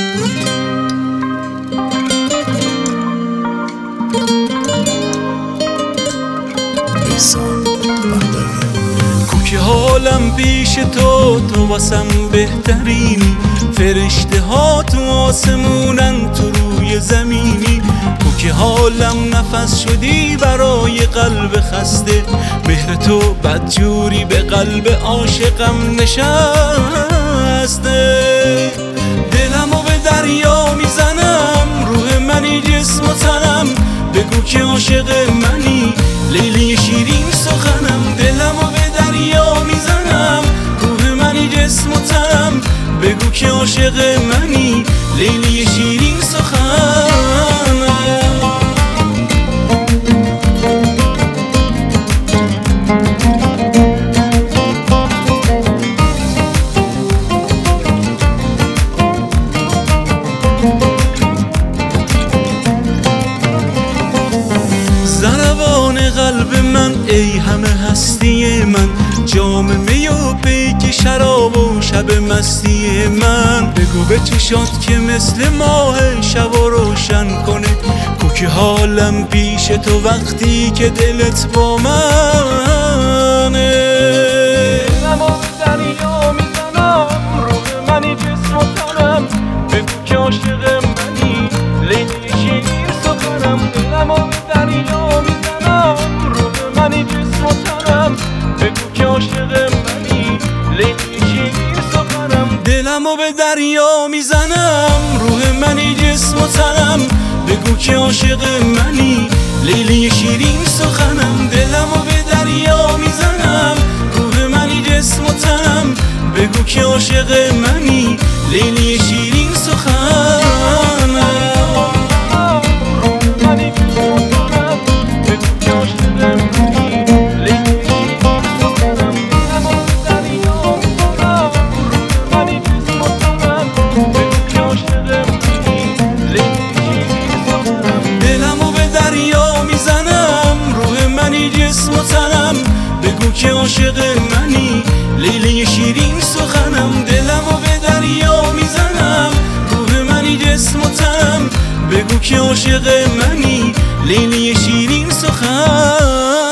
کوکه حالم پیش تو واسم بهترینی، فرشته ها تو آسمونن تو روی زمینی. کوکه حالم نفس شدی برای قلب خسته، مهر تو بدجوری به قلب عاشقم نشسته. دلمو به دریا میزنم، روح منی جسم و تنم، بگو که عاشق منی، لیلی شیرین سخنم. دلمو به دریا میزنم، روح منی جسم و تنم، بگو که عاشق منی، لیلی شیرین سخنم. ضربان قلب من ای همه هستی من، جام می و پیک شراب و شب مستی من. بگو به چشات که مثل ماه شب و روشن کنه، کوکه حالم پیش تو وقتی که دلت با منه. دلمو به دریا میزنم، روح منی جسم و تنم، بگو که عاشق منی، لیلی شیرین سخنم. دلمو به دریا میزنم، روح منی جسم و تنم، بگو که عاشق منی، لیلی شیرین سخنم. دلمو به دریا میزنم، روح منی جسم و تنم، بگو که عاشق منی، لیلی شیرین سخنم. دلمو به دریا میزنم، روح منی جسم و تنم، بگو که عاشق منی، لیلی شیرین سخنم. جسم و تنم، بگو که عاشق منی، لیلی شیرین سخنم. دلمو به دریا میزنم، روح منی جسم و تنم، بگو که عاشق منی، لیلی شیرین سخن.